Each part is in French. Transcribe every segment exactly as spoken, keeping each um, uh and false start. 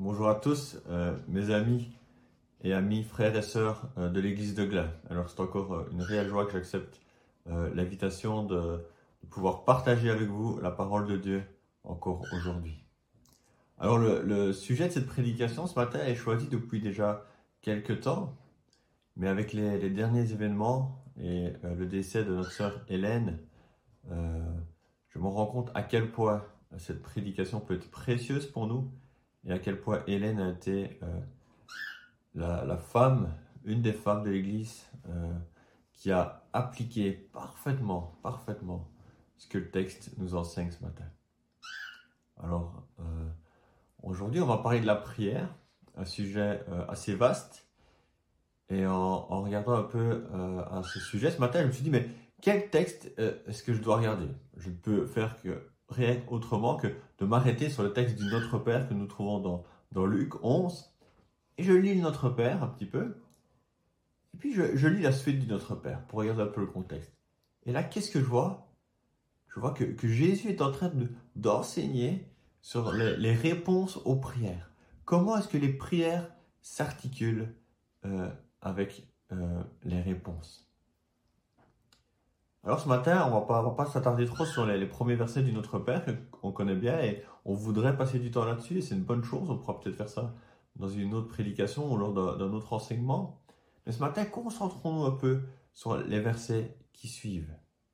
Bonjour à tous, euh, mes amis et amis, frères et sœurs euh, de l'église de Glun. Alors c'est encore euh, une réelle joie que j'accepte euh, l'invitation de, de pouvoir partager avec vous la parole de Dieu encore aujourd'hui. Alors le, le sujet de cette prédication ce matin est choisi depuis déjà quelques temps, mais avec les, les derniers événements et euh, le décès de notre sœur Hélène, euh, je me rends compte à quel point cette prédication peut être précieuse pour nous et à quel point Hélène a été euh, la, la femme, une des femmes de l'Église euh, qui a appliqué parfaitement, parfaitement ce que le texte nous enseigne ce matin. Alors, euh, aujourd'hui, on va parler de la prière, un sujet euh, assez vaste. Et en, en regardant un peu euh, à ce sujet ce matin, je me suis dit, mais quel texte euh, est-ce que je dois regarder? Je ne peux faire que rien autrement que de m'arrêter sur le texte du Notre Père que nous trouvons dans, dans Luc onze. Et je lis le Notre Père un petit peu. Et puis je, je lis la suite du Notre Père pour regarder un peu le contexte. Et là, qu'est-ce que je vois? Je vois que, que Jésus est en train de, d'enseigner sur les, les réponses aux prières. Comment est-ce que les prières s'articulent euh, avec euh, les réponses? Alors ce matin, on va pas, on va pas s'attarder trop sur les, les premiers versets du Notre Père qu'on connaît bien et on voudrait passer du temps là-dessus et c'est une bonne chose. On pourra peut-être faire ça dans une autre prédication ou lors d'un, d'un autre enseignement. Mais ce matin, concentrons-nous un peu sur les versets qui suivent.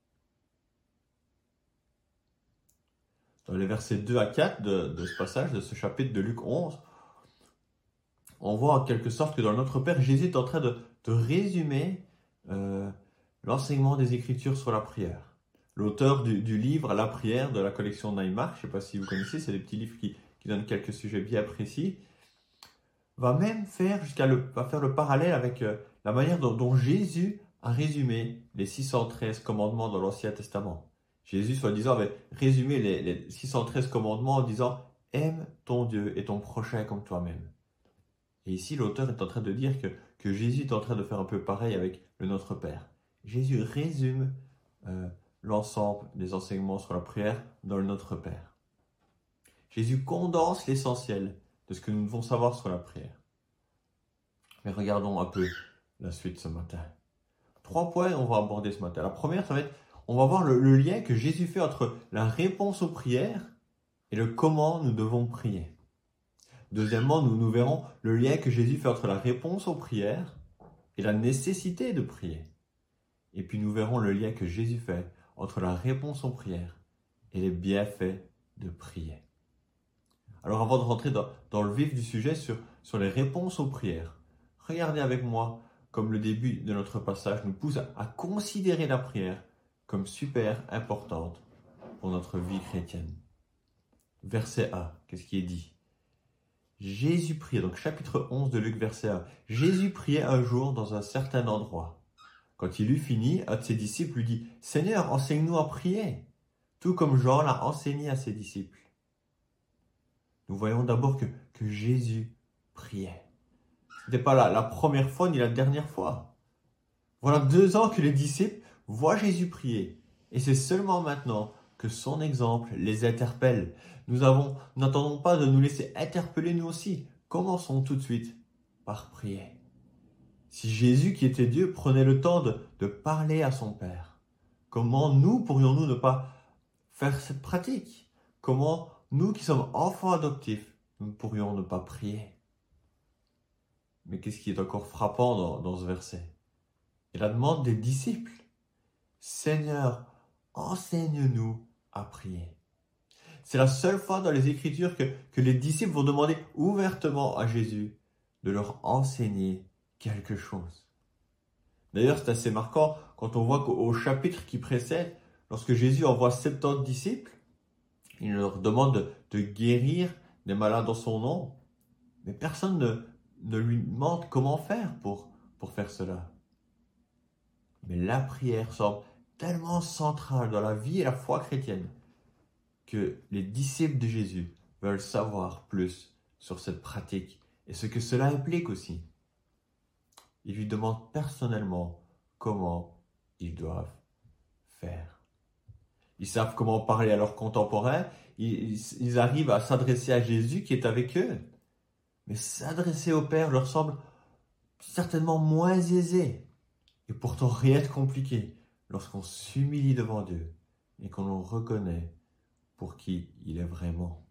Dans les versets deux à quatre de, de ce passage, de ce chapitre de Luc onze, on voit en quelque sorte que dans le Notre Père, Jésus est en train de, de résumer euh, l'enseignement des Écritures sur la prière. L'auteur du, du livre La prière de la collection Neymar, je ne sais pas si vous connaissez, c'est des petits livres qui, qui donnent quelques sujets bien précis, va même faire jusqu'à le, va faire le parallèle avec euh, la manière dont, dont Jésus a résumé les six cent treize commandements dans l'Ancien Testament. Jésus, soi-disant, avait résumé les, les six cent treize commandements en disant « Aime ton Dieu et ton prochain comme toi-même ». Et ici, l'auteur est en train de dire que, que Jésus est en train de faire un peu pareil avec le Notre Père. Jésus résume euh, l'ensemble des enseignements sur la prière dans le Notre Père. Jésus condense l'essentiel de ce que nous devons savoir sur la prière. Mais regardons un peu la suite ce matin. Trois points on va aborder ce matin. La première, ça va être, on va voir le, le lien que Jésus fait entre la réponse aux prières et le comment nous devons prier. Deuxièmement, nous, nous verrons le lien que Jésus fait entre la réponse aux prières et la nécessité de prier. Et puis nous verrons le lien que Jésus fait entre la réponse aux prières et les bienfaits de prier. Alors avant de rentrer dans, dans le vif du sujet sur, sur les réponses aux prières, regardez avec moi comme le début de notre passage nous pousse à, à considérer la prière comme super importante pour notre vie chrétienne. Verset un, qu'est-ce qui est dit? Jésus priait, donc chapitre onze de Luc, verset un. Jésus priait un jour dans un certain endroit. Quand il eut fini, un de ses disciples lui dit « Seigneur, enseigne-nous à prier, tout comme Jean l'a enseigné à ses disciples. » Nous voyons d'abord que, que Jésus priait. Ce n'était pas la, la première fois ni la dernière fois. Voilà deux ans que les disciples voient Jésus prier. Et c'est seulement maintenant que son exemple les interpelle. Nous avons, n'attendons pas de nous laisser interpeller nous aussi. Commençons tout de suite par prier. Si Jésus, qui était Dieu, prenait le temps de, de parler à son Père, comment nous pourrions-nous ne pas faire cette pratique? Comment nous qui sommes enfants adoptifs, nous pourrions ne pas prier? Mais qu'est-ce qui est encore frappant dans, dans ce verset? Et la demande des disciples. Seigneur, enseigne-nous à prier. C'est la seule fois dans les Écritures que, que les disciples vont demander ouvertement à Jésus de leur enseigner quelque chose. D'ailleurs, c'est assez marquant quand on voit qu'au chapitre qui précède, lorsque Jésus envoie soixante-dix disciples, il leur demande de, de guérir des malades en son nom, mais personne ne, ne lui demande comment faire pour, pour faire cela. Mais la prière semble tellement centrale dans la vie et la foi chrétienne que les disciples de Jésus veulent savoir plus sur cette pratique et ce que cela implique aussi. Ils lui demandent personnellement comment ils doivent faire. Ils savent comment parler à leurs contemporains, ils, ils arrivent à s'adresser à Jésus qui est avec eux. Mais s'adresser au Père leur semble certainement moins aisé et pourtant rien de compliqué lorsqu'on s'humilie devant Dieu et qu'on le reconnaît pour qui il est vraiment.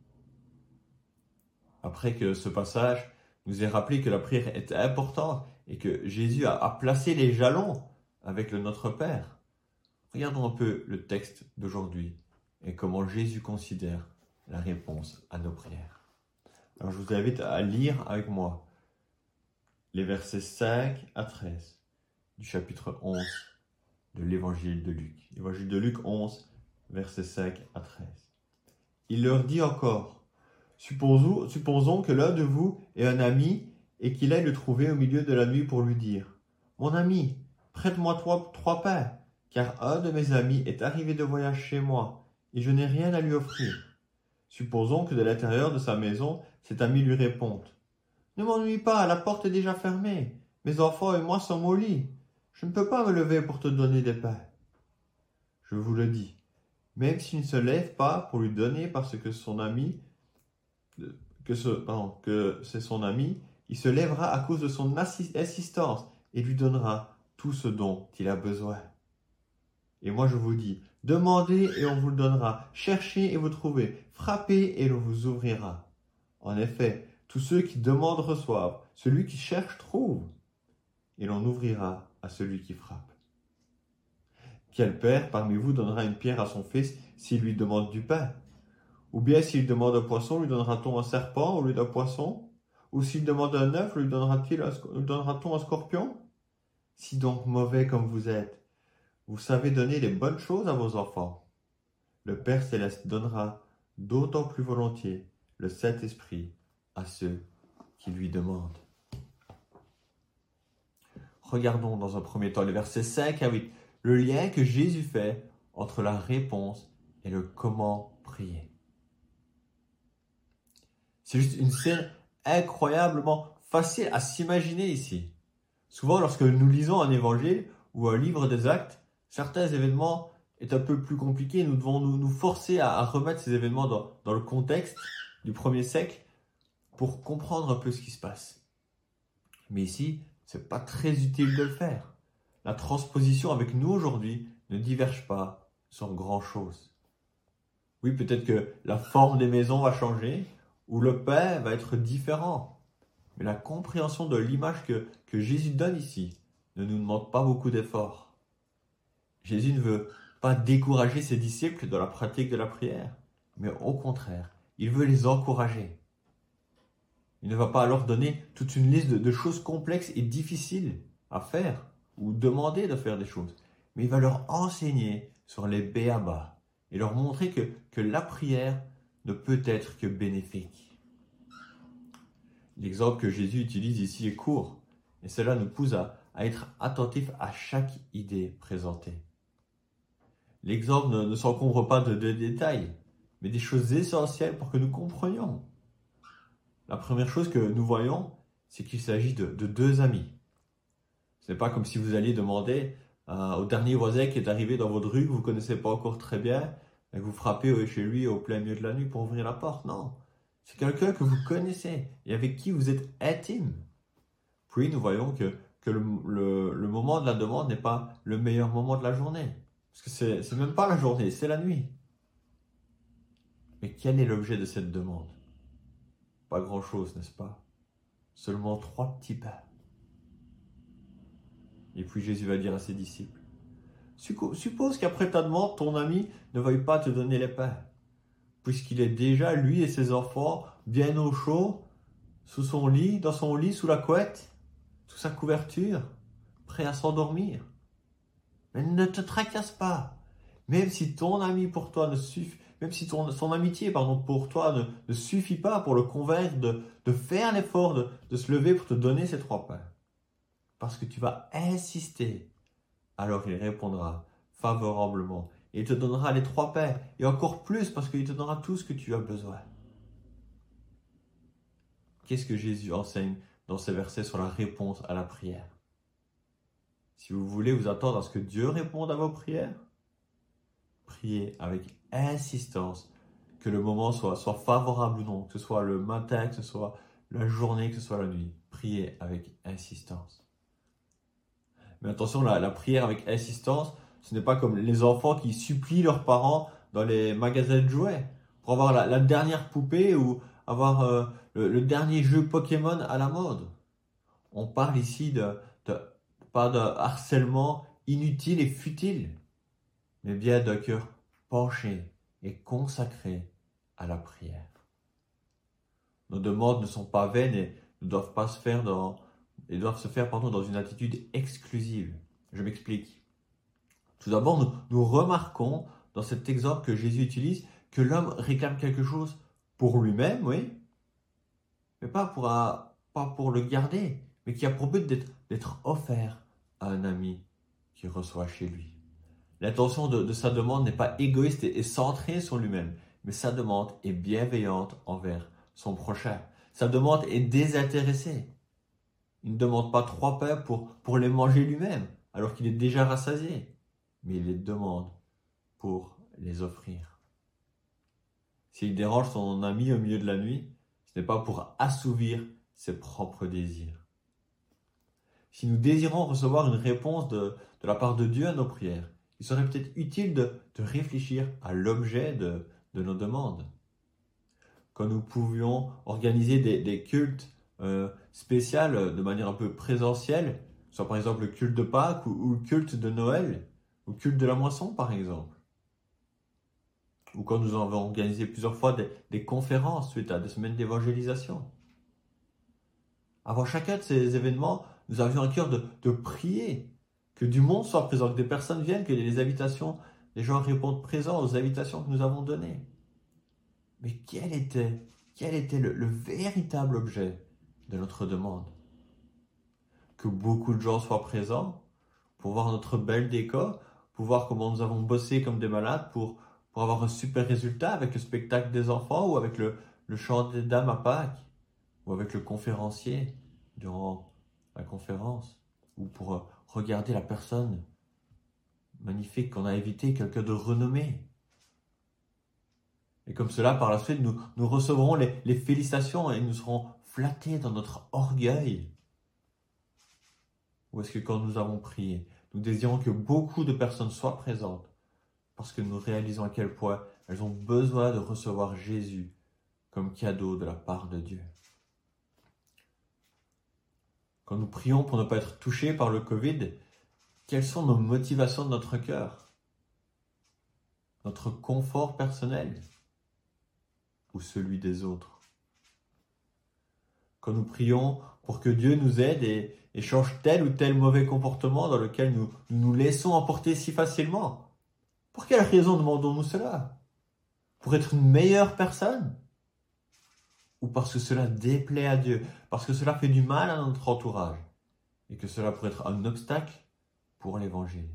Après que ce passage nous ait rappelé que la prière est importante et que Jésus a, a placé les jalons avec le Notre Père, regardons un peu le texte d'aujourd'hui et comment Jésus considère la réponse à nos prières. Alors je vous invite à lire avec moi les versets cinq à treize du chapitre onze de l'évangile de Luc. L'évangile de Luc onze, versets cinq à treize. Il leur dit encore, supposons, supposons que l'un de vous est un ami et qu'il aille le trouver au milieu de la nuit pour lui dire, « Mon ami, prête-moi trois, trois pains, car un de mes amis est arrivé de voyage chez moi et je n'ai rien à lui offrir. » Supposons que de l'intérieur de sa maison, cet ami lui réponde, « Ne m'ennuie pas, la porte est déjà fermée. Mes enfants et moi sommes au lit. Je ne peux pas me lever pour te donner des pains. » Je vous le dis, même s'il ne se lève pas pour lui donner parce que son ami, que, ce, pardon, que c'est son ami, il se lèvera à cause de son assistance et lui donnera tout ce dont il a besoin. Et moi je vous dis, demandez et on vous le donnera, cherchez et vous trouvez, frappez et l'on vous ouvrira. En effet, tous ceux qui demandent reçoivent, celui qui cherche trouve, et l'on ouvrira à celui qui frappe. Quel père parmi vous donnera une pierre à son fils s'il lui demande du pain? Ou bien s'il demande un poisson, lui donnera-t-on un serpent au lieu d'un poisson? Ou s'il demande un œuf, lui donnera-t-il un, lui donnera-t-on un scorpion? Si donc mauvais comme vous êtes, vous savez donner les bonnes choses à vos enfants, le Père Céleste donnera d'autant plus volontiers le Saint-Esprit à ceux qui lui demandent. Regardons dans un premier temps les versets cinq à huit, le lien que Jésus fait entre la réponse et le comment prier. C'est juste une scène incroyablement facile à s'imaginer ici. Souvent, lorsque nous lisons un évangile ou un livre des actes, certains événements est un peu plus compliqués. Nous devons nous, nous forcer à, à remettre ces événements dans, dans le contexte du premier siècle pour comprendre un peu ce qui se passe. Mais ici, c'est pas très utile de le faire. La transposition avec nous aujourd'hui ne diverge pas sur grand chose. Oui, peut-être que la forme des maisons va changer ou le pain va être différent. Mais la compréhension de l'image que, que Jésus donne ici ne nous demande pas beaucoup d'efforts. Jésus ne veut pas décourager ses disciples dans la pratique de la prière, mais au contraire, il veut les encourager. Il ne va pas leur donner toute une liste de, de choses complexes et difficiles à faire ou demander de faire des choses, mais il va leur enseigner sur les béabas et leur montrer que, que la prière ne peut être que bénéfique. L'exemple que Jésus utilise ici est court, et cela nous pousse à, à être attentifs à chaque idée présentée. L'exemple ne, ne s'encombre pas de, de détails, mais des choses essentielles pour que nous comprenions. La première chose que nous voyons, c'est qu'il s'agit de, de deux amis. Ce n'est pas comme si vous alliez demander euh, au dernier voisin qui est arrivé dans votre rue, que vous ne connaissez pas encore très bien, et que vous frappez chez lui au plein milieu de la nuit pour ouvrir la porte. Non, c'est quelqu'un que vous connaissez et avec qui vous êtes intime. Puis nous voyons que, que le, le, le moment de la demande n'est pas le meilleur moment de la journée. Parce que c'est, c'est même pas la journée, c'est la nuit. Mais quel est l'objet de cette demande? Pas grand-chose, n'est-ce pas? Seulement trois petits pains. Et puis Jésus va dire à ses disciples, suppose qu'après ta demande, ton ami ne veuille pas te donner les pains, puisqu'il est déjà, lui et ses enfants, bien au chaud, sous son lit, dans son lit, sous la couette, sous sa couverture, prêt à s'endormir. Mais ne te tracasse pas, même si ton ami pour toi ne suffit, même si ton, son amitié pardon, pour toi ne, ne suffit pas pour le convaincre de, de faire l'effort de, de se lever pour te donner ces trois pains. Parce que tu vas insister, alors il répondra favorablement et il te donnera les trois pains et encore plus parce qu'il te donnera tout ce que tu as besoin. Qu'est-ce que Jésus enseigne dans ces versets sur la réponse à la prière? Si vous voulez vous attendre à ce que Dieu réponde à vos prières, priez avec insistance, que le moment soit, soit favorable ou non, que ce soit le matin, que ce soit la journée, que ce soit la nuit. Priez avec insistance. Mais attention, la, la prière avec insistance, ce n'est pas comme les enfants qui supplient leurs parents dans les magasins de jouets pour avoir la, la dernière poupée ou avoir euh, le, le dernier jeu Pokémon à la mode. On parle ici de, de pas de harcèlement inutile et futile, mais bien d'un cœur penché et consacré à la prière. Nos demandes ne sont pas vaines et ne doivent pas se faire dans, et doivent se faire pardon, dans une attitude exclusive. Je m'explique. Tout d'abord, nous, nous remarquons dans cet exemple que Jésus utilise que l'homme réclame quelque chose pour lui-même, oui, mais pas pour, un, pas pour le garder, mais qui a pour but d'être, d'être offert à un ami qui reçoit chez lui. L'intention de, de sa demande n'est pas égoïste et, et centrée sur lui-même, mais sa demande est bienveillante envers son prochain. Sa demande est désintéressée. Il ne demande pas trois pains pour, pour les manger lui-même, alors qu'il est déjà rassasié, mais il les demande pour les offrir. S'il dérange son ami au milieu de la nuit, ce n'est pas pour assouvir ses propres désirs. Si nous désirons recevoir une réponse de, de la part de Dieu à nos prières, il serait peut-être utile de, de réfléchir à l'objet de, de nos demandes. Quand nous pouvions organiser des, des cultes euh, spéciaux de manière un peu présentielle, soit par exemple le culte de Pâques ou, ou le culte de Noël, ou le culte de la moisson par exemple. Ou quand nous avons organisé plusieurs fois des, des conférences suite à des semaines d'évangélisation. Avant chacun de ces événements, nous avions un cœur de, de prier, que du monde soit présent, que des personnes viennent, que les invitations, les gens répondent présents aux invitations que nous avons données. Mais quel était, quel était le, le véritable objet de notre demande? Que beaucoup de gens soient présents pour voir notre belle déco, pour voir comment nous avons bossé comme des malades pour, pour avoir un super résultat avec le spectacle des enfants ou avec le, le chant des dames à Pâques ou avec le conférencier durant la conférence ou pour euh, regarder la personne magnifique qu'on a invitée, quelqu'un de renommé. Et comme cela, par la suite, nous, nous recevrons les, les félicitations et nous serons flattés dans notre orgueil. Ou est-ce que quand nous avons prié, nous désirons que beaucoup de personnes soient présentes parce que nous réalisons à quel point elles ont besoin de recevoir Jésus comme cadeau de la part de Dieu. Quand nous prions pour ne pas être touchés par le Covid, quelles sont nos motivations de notre cœur? Notre confort personnel ou celui des autres? Quand nous prions pour que Dieu nous aide et, et change tel ou tel mauvais comportement dans lequel nous nous, nous laissons emporter si facilement, pour quelle raison demandons-nous cela? Pour être une meilleure personne? Ou parce que cela déplaît à Dieu, parce que cela fait du mal à notre entourage, et que cela pourrait être un obstacle pour l'évangile.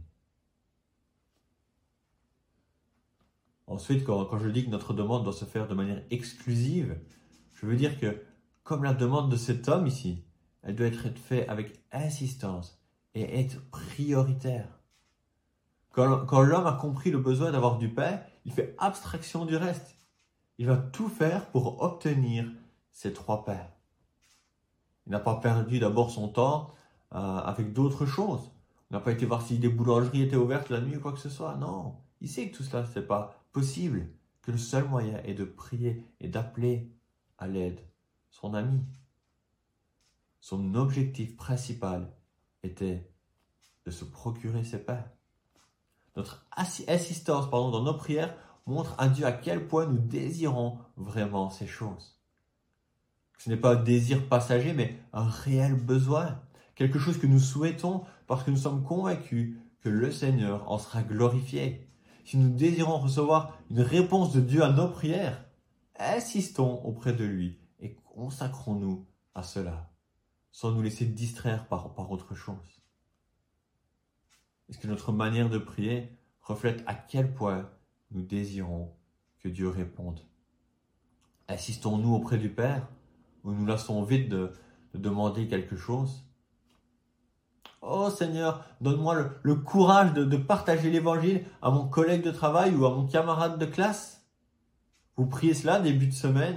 Ensuite, quand, quand je dis que notre demande doit se faire de manière exclusive, je veux dire que, comme la demande de cet homme ici, elle doit être faite avec insistance et être prioritaire. Quand, quand l'homme a compris le besoin d'avoir du pain, il fait abstraction du reste. Il va tout faire pour obtenir ces trois pains. Il n'a pas perdu d'abord son temps euh, avec d'autres choses. Il n'a pas été voir si des boulangeries étaient ouvertes la nuit ou quoi que ce soit. Non, il sait que tout cela, ce n'est pas possible. Que le seul moyen est de prier et d'appeler à l'aide son ami. Son objectif principal était de se procurer ces pains. Notre insistance pardon, dans nos prières montre à Dieu à quel point nous désirons vraiment ces choses. Ce n'est pas un désir passager, mais un réel besoin. Quelque chose que nous souhaitons parce que nous sommes convaincus que le Seigneur en sera glorifié. Si nous désirons recevoir une réponse de Dieu à nos prières, insistons auprès de lui et consacrons-nous à cela, sans nous laisser distraire par, par autre chose. Est-ce que notre manière de prier reflète à quel point nous désirons que Dieu réponde? Insistons-nous auprès du Père ou nous lassons vite de, de demander quelque chose? Oh Seigneur, donne-moi le, le courage de, de partager l'évangile à mon collègue de travail ou à mon camarade de classe. Vous priez cela début de semaine,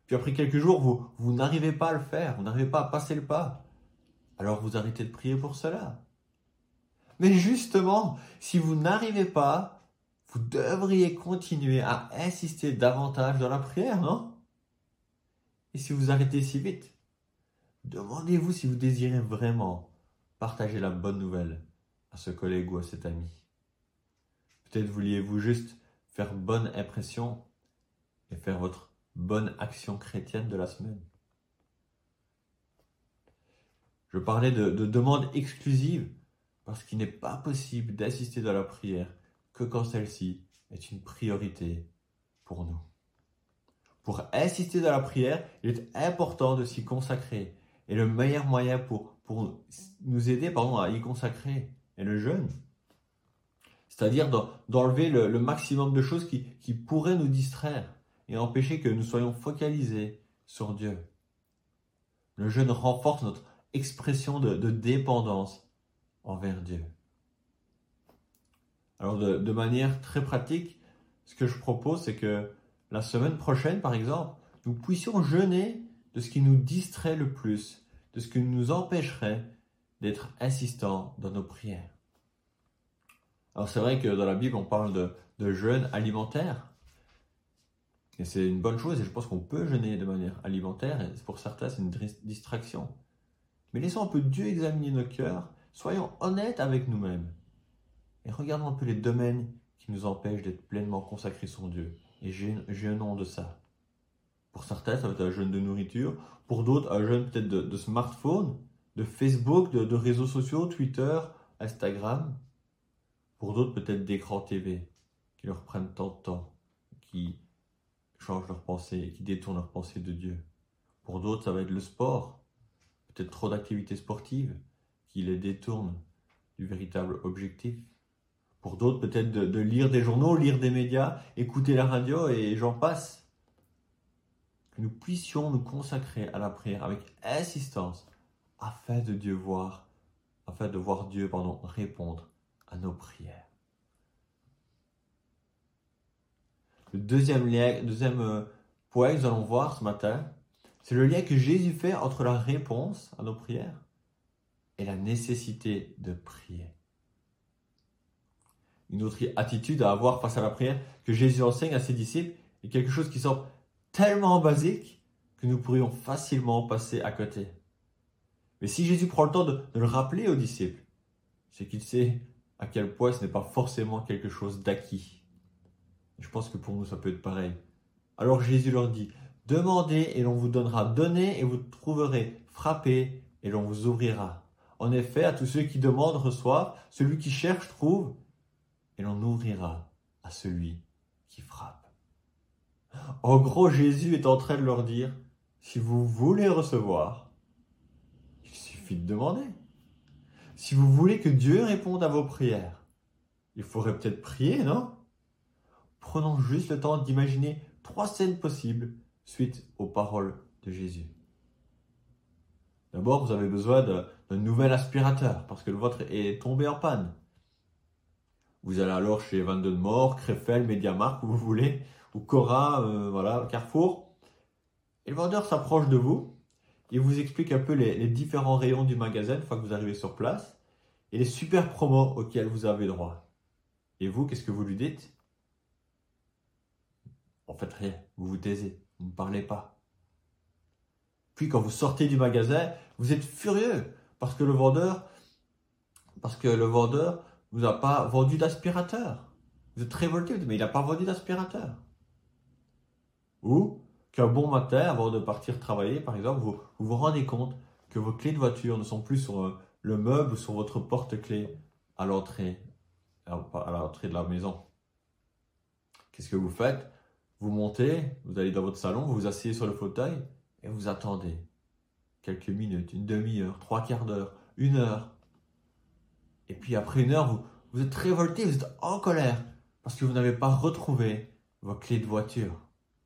Puis après quelques jours, vous, vous n'arrivez pas à le faire, vous n'arrivez pas à passer le pas. Alors vous arrêtez de prier pour cela. Mais justement, si vous n'arrivez pas, vous devriez continuer à insister davantage dans la prière, non? Et si vous arrêtez si vite, demandez-vous si vous désirez vraiment partager la bonne nouvelle à ce collègue ou à cet ami. Peut-être vouliez-vous juste faire bonne impression et faire votre bonne action chrétienne de la semaine. Je parlais de, de demande exclusive parce qu'il n'est pas possible d'assister dans la prière que quand celle-ci est une priorité pour nous. Pour assister dans la prière, il est important de s'y consacrer. Et le meilleur moyen pour, pour nous aider pardon, à y consacrer est le jeûne. C'est-à-dire d'enlever le, le maximum de choses qui, qui pourraient nous distraire et empêcher que nous soyons focalisés sur Dieu. Le jeûne renforce notre expression de, de dépendance envers Dieu. Alors de, de manière très pratique, ce que je propose, c'est que la semaine prochaine, par exemple, nous puissions jeûner de ce qui nous distrait le plus, de ce qui nous empêcherait d'être insistants dans nos prières. Alors c'est vrai que dans la Bible, on parle de, de jeûne alimentaire. Et c'est une bonne chose, et je pense qu'on peut jeûner de manière alimentaire, et pour certains, c'est une distraction. Mais laissons un peu Dieu examiner nos cœurs, soyons honnêtes avec nous-mêmes, et regardons un peu les domaines qui nous empêchent d'être pleinement consacrés sur Dieu, et jeûnons de ça. Pour certains, ça va être un jeûne de nourriture, pour d'autres, un jeûne peut-être de, de smartphone, de Facebook, de, de réseaux sociaux, Twitter, Instagram. Pour d'autres, peut-être d'écran T V, qui leur prennent tant de temps, qui changent leurs pensées, qui détournent leurs pensées de Dieu. Pour d'autres, ça va être le sport, peut-être trop d'activités sportives, qui les détournent du véritable objectif. Pour d'autres, peut-être de, de lire des journaux, lire des médias, écouter la radio, et j'en passe. Que nous puissions nous consacrer à la prière avec insistance, afin de Dieu voir, afin de voir Dieu, pardon, répondre à nos prières. Le deuxième, lien, deuxième euh, point que nous allons voir ce matin, c'est le lien que Jésus fait entre la réponse à nos prières et la nécessité de prier. Une autre attitude à avoir face à la prière que Jésus enseigne à ses disciples est quelque chose qui semble tellement basique que nous pourrions facilement passer à côté. Mais si Jésus prend le temps de, de le rappeler aux disciples, c'est qu'il sait à quel point ce n'est pas forcément quelque chose d'acquis. Je pense que pour nous, ça peut être pareil. Alors Jésus leur dit, « Demandez et l'on vous donnera, donnez et vous trouverez, frappez et l'on vous ouvrira. En effet, à tous ceux qui demandent reçoivent, celui qui cherche trouve, et l'on ouvrira à celui qui frappe. » En gros, Jésus est en train de leur dire, si vous voulez recevoir, il suffit de demander. Si vous voulez que Dieu réponde à vos prières, il faudrait peut-être prier, non? Prenons juste le temps d'imaginer trois scènes possibles suite aux paroles de Jésus. D'abord, vous avez besoin d'un nouvel aspirateur parce que le vôtre est tombé en panne. Vous allez alors chez Van den Moor, Krefeld, Mediamarkt, où vous voulez, ou Cora, euh, voilà, Carrefour. Et le vendeur s'approche de vous. Il vous explique un peu les, les différents rayons du magasin une fois que vous arrivez sur place et les super promos auxquels vous avez droit. Et vous, qu'est-ce que vous lui dites? En fait, rien. Vous vous taisez. Vous ne parlez pas. Puis, quand vous sortez du magasin, vous êtes furieux parce que le vendeur, parce que le vendeur vous a pas vendu d'aspirateur. Vous êtes révolté, mais il n'a pas vendu d'aspirateur. Ou qu'un bon matin, avant de partir travailler, par exemple, vous vous, vous rendez compte que vos clés de voiture ne sont plus sur euh, le meuble ou sur votre porte-clés à l'entrée, à l'entrée de la maison. Qu'est-ce que vous faites? Vous montez, vous allez dans votre salon, vous vous asseyez sur le fauteuil et vous attendez quelques minutes, une demi-heure, trois quarts d'heure, une heure. Et puis après une heure, vous, vous êtes révolté, vous êtes en colère parce que vous n'avez pas retrouvé vos clés de voiture.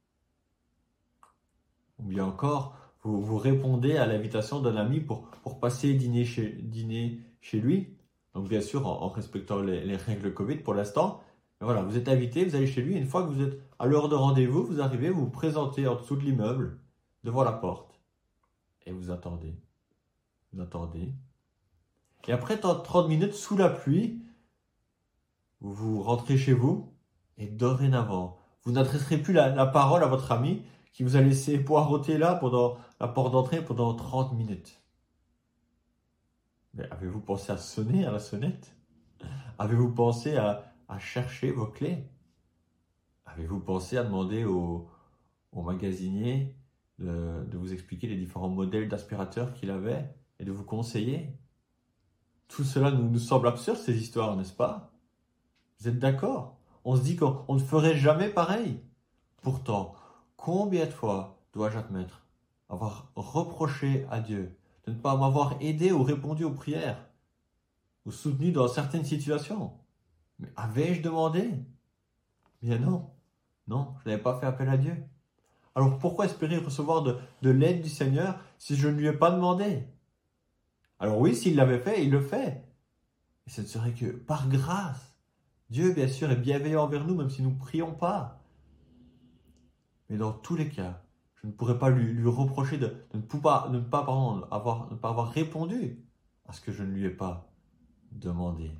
Ou bien encore, vous, vous répondez à l'invitation d'un ami pour, pour passer dîner chez, dîner chez lui. Donc bien sûr, en, en respectant les, les règles Covid pour l'instant. Mais voilà, vous êtes invité, vous allez chez lui. Et une fois que vous êtes à l'heure de rendez-vous, vous arrivez, vous vous présentez en dessous de l'immeuble. devant la porte. Et vous attendez. Vous attendez. Et après trente minutes, sous la pluie, vous rentrez chez vous. Et dorénavant, vous n'adresserez plus la, la parole à votre ami qui vous a laissé poireauter là pendant la porte d'entrée pendant trente minutes. Mais avez-vous pensé à sonner à la sonnette? Avez-vous pensé à, à chercher vos clés? Avez-vous pensé à demander au, au magasinier de, de vous expliquer les différents modèles d'aspirateurs qu'il avait et de vous conseiller? Tout cela nous, nous semble absurde, ces histoires, n'est-ce pas? Vous êtes d'accord? On se dit qu'on on ne ferait jamais pareil. Pourtant, combien de fois dois-je admettre avoir reproché à Dieu de ne pas m'avoir aidé ou répondu aux prières ou soutenu dans certaines situations? Mais avais-je demandé? Bien non. Non, je n'avais pas fait appel à Dieu. Alors pourquoi espérer recevoir de, de l'aide du Seigneur si je ne lui ai pas demandé? Alors oui, s'il l'avait fait, il le fait. Et ce ne serait que par grâce. Dieu, bien sûr, est bienveillant envers nous, même si nous ne prions pas. Mais dans tous les cas, je ne pourrais pas lui, lui reprocher de, de ne pas, de ne pas, pardon, avoir, de ne pas avoir répondu à ce que je ne lui ai pas demandé.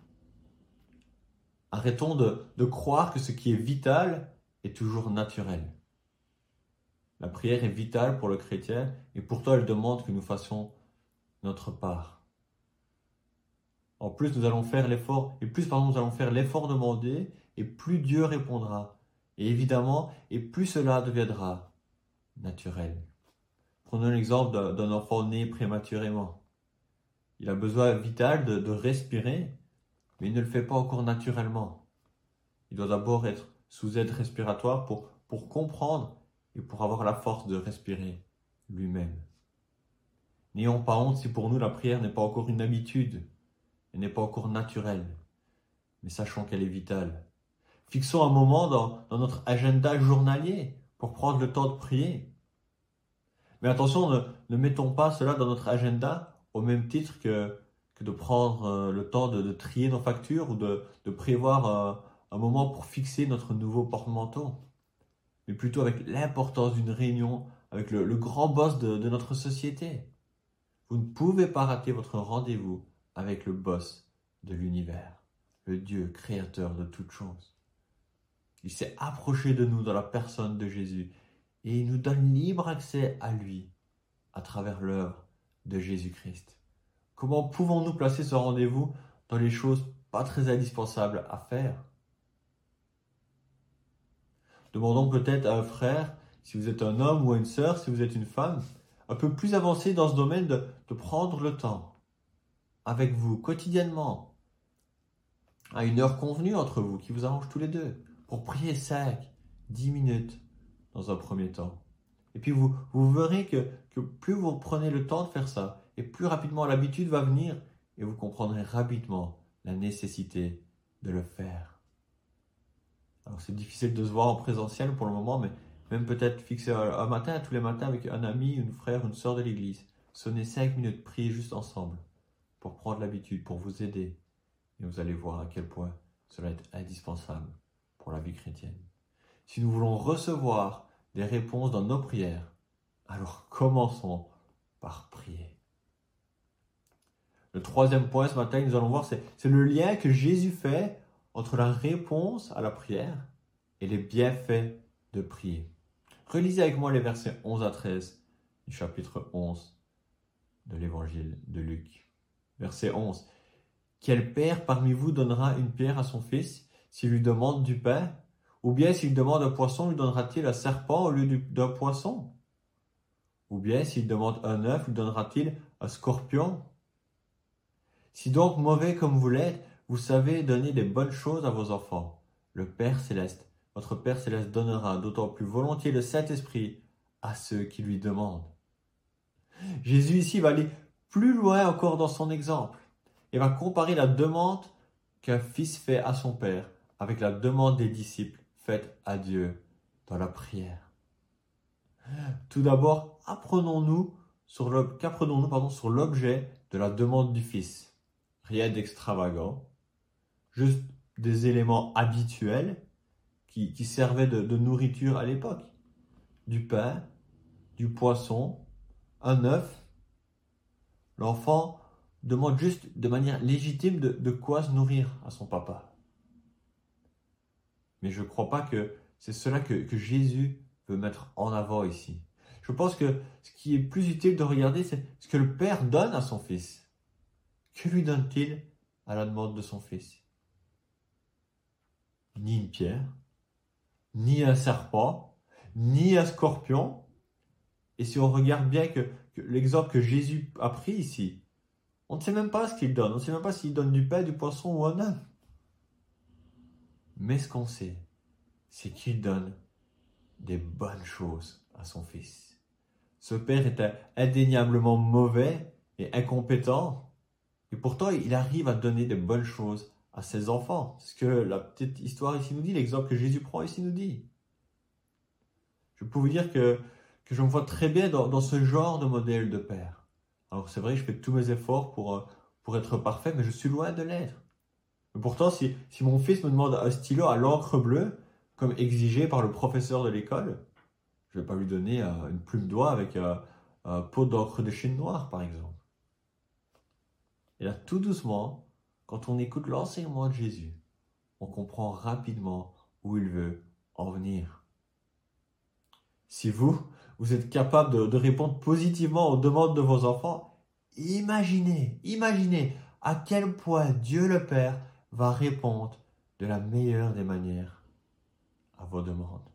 Arrêtons de, de croire que ce qui est vital est toujours naturel. La prière est vitale pour le chrétien et pourtant elle demande que nous fassions notre part. En plus, nous allons faire l'effort, et plus pardon, nous allons faire l'effort demandé, et plus Dieu répondra. Et évidemment, et plus cela deviendra naturel. Prenons l'exemple d'un enfant né prématurément. Il a besoin vital de, de respirer, mais il ne le fait pas encore naturellement. Il doit d'abord être sous aide respiratoire pour, pour comprendre et pour avoir la force de respirer lui-même. N'ayons pas honte si pour nous la prière n'est pas encore une habitude, elle n'est pas encore naturelle, mais sachons qu'elle est vitale. Fixons un moment dans, dans notre agenda journalier pour prendre le temps de prier. Mais attention, ne, ne mettons pas cela dans notre agenda au même titre que, que de prendre euh, le temps de, de trier nos factures ou de, de prévoir euh, un moment pour fixer notre nouveau porte-manteau. Mais plutôt avec l'importance d'une réunion avec le, le grand boss de, de notre société. Vous ne pouvez pas rater votre rendez-vous avec le boss de l'univers, le Dieu créateur de toutes choses. Il s'est approché de nous dans la personne de Jésus et il nous donne libre accès à lui à travers l'œuvre de Jésus-Christ. Comment pouvons-nous placer ce rendez-vous dans les choses pas très indispensables à faire? Demandons peut-être à un frère, si vous êtes un homme ou à une sœur, si vous êtes une femme, un peu plus avancé dans ce domaine de, de prendre le temps avec vous quotidiennement, à une heure convenue entre vous, qui vous arrange tous les deux, pour prier cinq, dix minutes dans un premier temps. Et puis vous, vous verrez que, que plus vous prenez le temps de faire ça, et plus rapidement l'habitude va venir, et vous comprendrez rapidement la nécessité de le faire. Alors c'est difficile de se voir en présentiel pour le moment, mais même peut-être fixer un, un matin, tous les matins avec un ami, une frère, une sœur de l'église. Sonnez cinq minutes, priez juste ensemble, pour prendre l'habitude, pour vous aider. Et vous allez voir à quel point cela est indispensable pour la vie chrétienne. Si nous voulons recevoir des réponses dans nos prières, alors commençons par prier. Le troisième point ce matin, nous allons voir, c'est, c'est le lien que Jésus fait entre la réponse à la prière et les bienfaits de prier. Relisez avec moi les versets onze à treize du chapitre onze de l'évangile de Luc. Verset onze. Quel père parmi vous donnera une pierre à son fils s'il lui demande du pain? Ou bien s'il demande un poisson, lui donnera-t-il un serpent au lieu d'un poisson? Ou bien s'il demande un œuf, lui donnera-t-il un scorpion? Si donc mauvais comme vous l'êtes, vous savez donner les bonnes choses à vos enfants, le Père Céleste, votre Père Céleste donnera d'autant plus volontiers le Saint-Esprit à ceux qui lui demandent. Jésus ici va aller plus loin encore dans son exemple et va comparer la demande qu'un fils fait à son Père avec la demande des disciples faite à Dieu dans la prière. Tout d'abord, apprenons-nous sur le, qu'apprenons-nous pardon, sur l'objet de la demande du Fils. Rien d'extravagant, juste des éléments habituels qui, qui servaient de, de nourriture à l'époque. Du pain du poisson, un œuf, l'enfant demande juste de manière légitime de, de quoi se nourrir à son papa. Mais je ne crois pas que c'est cela que, que Jésus veut mettre en avant ici. Je pense que ce qui est plus utile de regarder, c'est ce que le Père donne à son Fils. Que lui donne-t-il à la demande de son Fils? Ni une pierre, ni un serpent, ni un scorpion. Et si on regarde bien que, que l'exemple que Jésus a pris ici, on ne sait même pas ce qu'il donne. On ne sait même pas s'il donne du pain, du poisson ou un œuf. Mais ce qu'on sait, c'est qu'il donne des bonnes choses à son Fils. Ce Père est indéniablement mauvais et incompétent. Et pourtant, il arrive à donner des bonnes choses à ses enfants. C'est ce que la petite histoire ici nous dit, l'exemple que Jésus prend ici nous dit. Je peux vous dire que, que je me vois très bien dans, dans ce genre de modèle de père. Alors c'est vrai que je fais tous mes efforts pour, pour être parfait, mais je suis loin de l'être. Mais pourtant, si, si mon fils me demande un stylo à l'encre bleue, comme exigé par le professeur de l'école, je ne vais pas lui donner euh, une plume d'oie avec euh, un pot d'encre de Chine noire, par exemple. Et là, tout doucement, quand on écoute l'enseignement de Jésus, on comprend rapidement où il veut en venir. Si vous, vous êtes capable de, de répondre positivement aux demandes de vos enfants, imaginez, imaginez à quel point Dieu le Père va répondre de la meilleure des manières à vos demandes.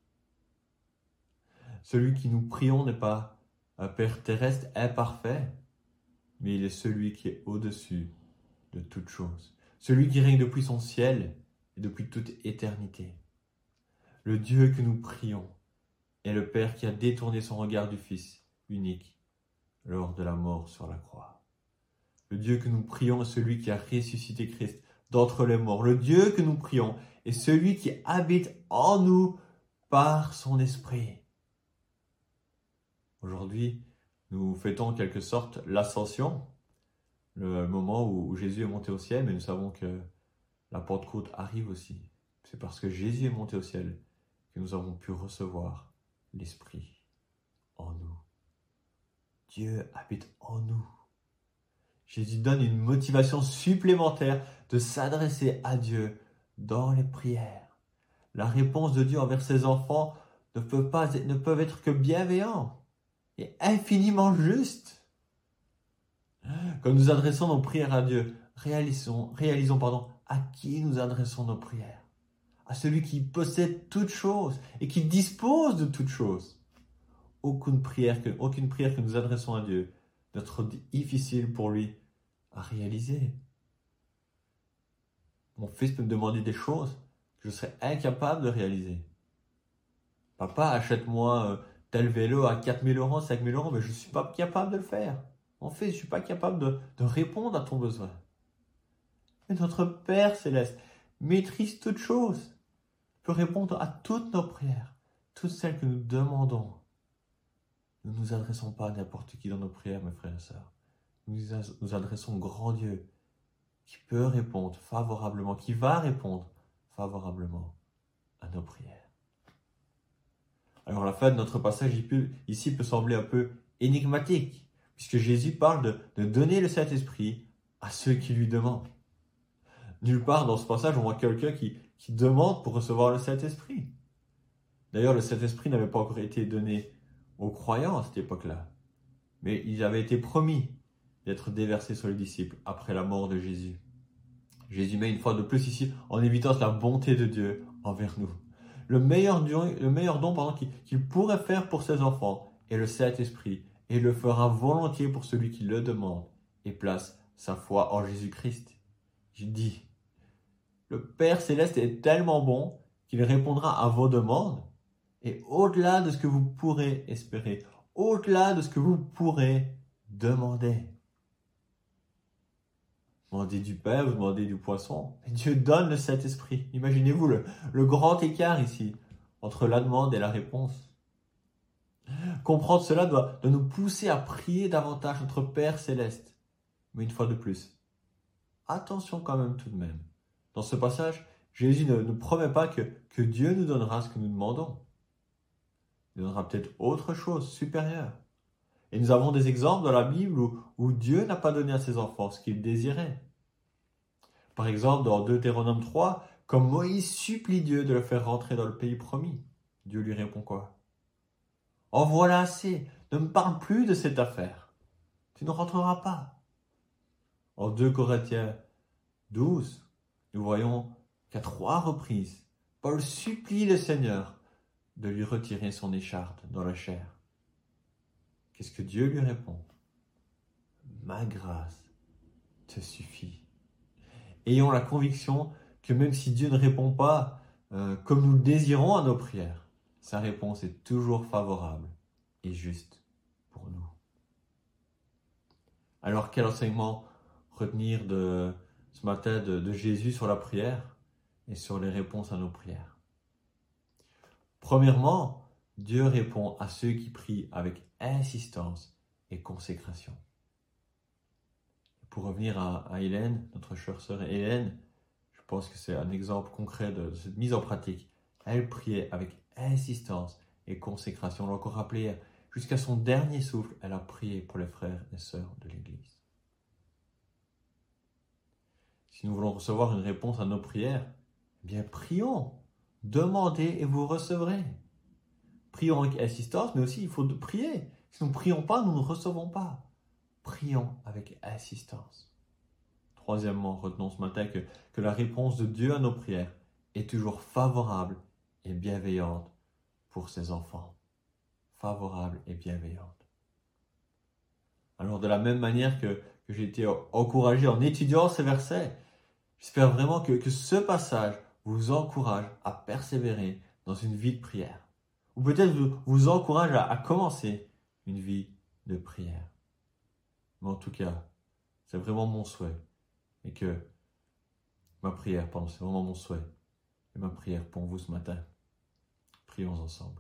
Celui qui nous prions n'est pas un Père terrestre imparfait, mais il est celui qui est au-dessus de toutes choses. Celui qui règne depuis son ciel et depuis toute éternité. Le Dieu que nous prions est le Père qui a détourné son regard du Fils unique lors de la mort sur la croix. Le Dieu que nous prions est celui qui a ressuscité Christ d'entre les morts. Le Dieu que nous prions est celui qui habite en nous par son esprit. Aujourd'hui, nous fêtons en quelque sorte l'ascension, le moment où Jésus est monté au ciel, mais nous savons que la Pentecôte arrive aussi. C'est parce que Jésus est monté au ciel que nous avons pu recevoir l'Esprit en nous. Dieu habite en nous. Jésus donne une motivation supplémentaire de s'adresser à Dieu dans les prières. La réponse de Dieu envers ses enfants ne peut pas, ne peuvent être que bienveillants et infiniment justes. Quand nous adressons nos prières à Dieu, réalisons, réalisons pardon, à qui nous adressons nos prières. À celui qui possède toutes choses et qui dispose de toutes choses. Aucune prière que, aucune prière que nous adressons à Dieu n'est trop difficile pour lui à réaliser. Mon fils peut me demander des choses que je serais incapable de réaliser. Papa, achète-moi euh, tel vélo à quatre mille euros, cinq mille euros, mais je ne suis pas capable de le faire. Mon fils, je ne suis pas capable de, de répondre à ton besoin. Mais notre Père Céleste maîtrise toutes choses, peut répondre à toutes nos prières, toutes celles que nous demandons. Nous ne nous adressons pas à n'importe qui dans nos prières, mes frères et sœurs. Nous nous adressons au grand Dieu qui peut répondre favorablement, qui va répondre favorablement à nos prières. Alors la fin de notre passage ici peut sembler un peu énigmatique, puisque Jésus parle de, de donner le Saint-Esprit à ceux qui lui demandent. Nulle part dans ce passage on voit quelqu'un qui, qui demande pour recevoir le Saint-Esprit. D'ailleurs, le Saint-Esprit n'avait pas encore été donné aux croyants à cette époque-là, mais il avait été promis d'être déversé sur les disciples après la mort de Jésus. Jésus met une fois de plus ici en évidence la bonté de Dieu envers nous. Le meilleur don, le meilleur don pardon, qu'il, qu'il pourrait faire pour ses enfants est le Saint-Esprit, et il le fera volontiers pour celui qui le demande et place sa foi en Jésus-Christ. Je dis, le Père Céleste est tellement bon qu'il répondra à vos demandes, et au-delà de ce que vous pourrez espérer, au-delà de ce que vous pourrez demander. Vous demandez du pain, vous demandez du poisson, mais Dieu donne le Saint-Esprit. Imaginez-vous le, le grand écart ici entre la demande et la réponse. Comprendre cela doit, doit nous pousser à prier davantage notre Père Céleste. Mais une fois de plus, attention quand même tout de même. Dans ce passage, Jésus ne nous promet pas que, que Dieu nous donnera ce que nous demandons. il donnera peut-être autre chose, supérieure. Et nous avons des exemples dans la Bible où, où Dieu n'a pas donné à ses enfants ce qu'il désirait. Par exemple, dans Deutéronome trois, comme Moïse supplie Dieu de le faire rentrer dans le pays promis, Dieu lui répond quoi? « En voilà assez, ne me parle plus de cette affaire. Tu ne rentreras pas. » En deux Corinthiens douze, nous voyons qu'à trois reprises, Paul supplie le Seigneur de lui retirer son écharpe dans la chair. Qu'est-ce que Dieu lui répond? Ma grâce te suffit. Ayons la conviction que même si Dieu ne répond pas euh, comme nous le désirons à nos prières, sa réponse est toujours favorable et juste pour nous. Alors quel enseignement retenir de ce matin de, de Jésus sur la prière et sur les réponses à nos prières? Premièrement, Dieu répond à ceux qui prient avec insistance et consécration. Pour revenir à, à Hélène, notre chère sœur Hélène, je pense que c'est un exemple concret de, de cette mise en pratique. Elle priait avec insistance et consécration. On l'a encore rappelé, jusqu'à son dernier souffle, elle a prié pour les frères et sœurs de l'Église. Si nous voulons recevoir une réponse à nos prières, eh bien prions, demandez et vous recevrez. Prions avec insistance, mais aussi il faut prier. Si nous ne prions pas, nous ne recevons pas. Prions avec insistance. Troisièmement, retenons ce matin que, que la réponse de Dieu à nos prières est toujours favorable et bienveillante pour ses enfants. Favorable et bienveillante. Alors de la même manière que, que j'ai été encouragé en étudiant ces versets, j'espère vraiment que, que ce passage vous encourage à persévérer dans une vie de prière. Ou peut-être vous, vous encourage à, à commencer une vie de prière. Mais en tout cas, c'est vraiment mon souhait. Et que ma prière, pardon, c'est vraiment mon souhait. Et ma prière pour vous ce matin. Prions ensemble.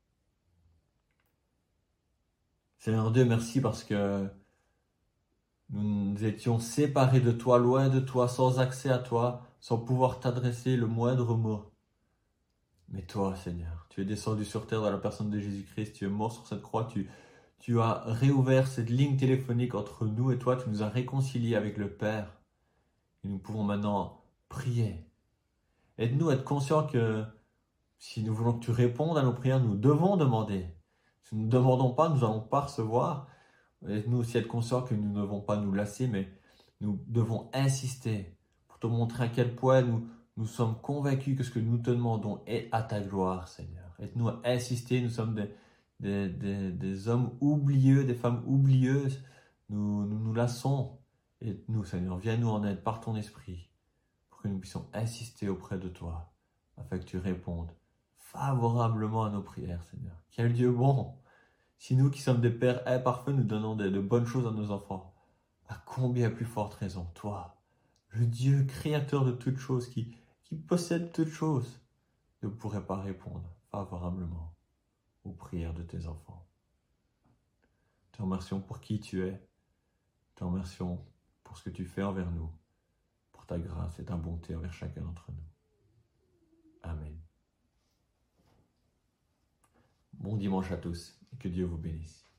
Seigneur Dieu, merci parce que nous nous étions séparés de toi, loin de toi, sans accès à toi, sans pouvoir t'adresser le moindre mot. Mais toi, Seigneur, tu es descendu sur terre dans la personne de Jésus-Christ, tu es mort sur cette croix, tu, tu as réouvert cette ligne téléphonique entre nous et toi, tu nous as réconciliés avec le Père. Et nous pouvons maintenant prier. Aide-nous à être conscients que si nous voulons que tu répondes à nos prières, nous devons demander. Si nous ne demandons pas, nous n'allons pas recevoir. Aide-nous aussi à être conscients que nous ne devons pas nous lasser, mais nous devons insister pour te montrer à quel point nous, nous sommes convaincus que ce que nous te demandons est à ta gloire, Seigneur. Aide-nous à insister, nous sommes des, des, des, des hommes oublieux, des femmes oublieuses. Nous nous, nous lassons. Aide-nous, Seigneur, viens nous en aide par ton esprit pour que nous puissions insister auprès de toi afin que tu répondes favorablement à nos prières, Seigneur. Quel Dieu bon! Si nous qui sommes des pères imparfaits, nous donnons de, de bonnes choses à nos enfants, à combien plus forte raison, toi, le Dieu créateur de toutes choses, qui, qui possède toutes choses, ne pourrait pas répondre favorablement aux prières de tes enfants. Te remercions pour qui tu es. Te remercions pour ce que tu fais envers nous, pour ta grâce et ta bonté envers chacun d'entre nous. Amen. Bon dimanche à tous et que Dieu vous bénisse.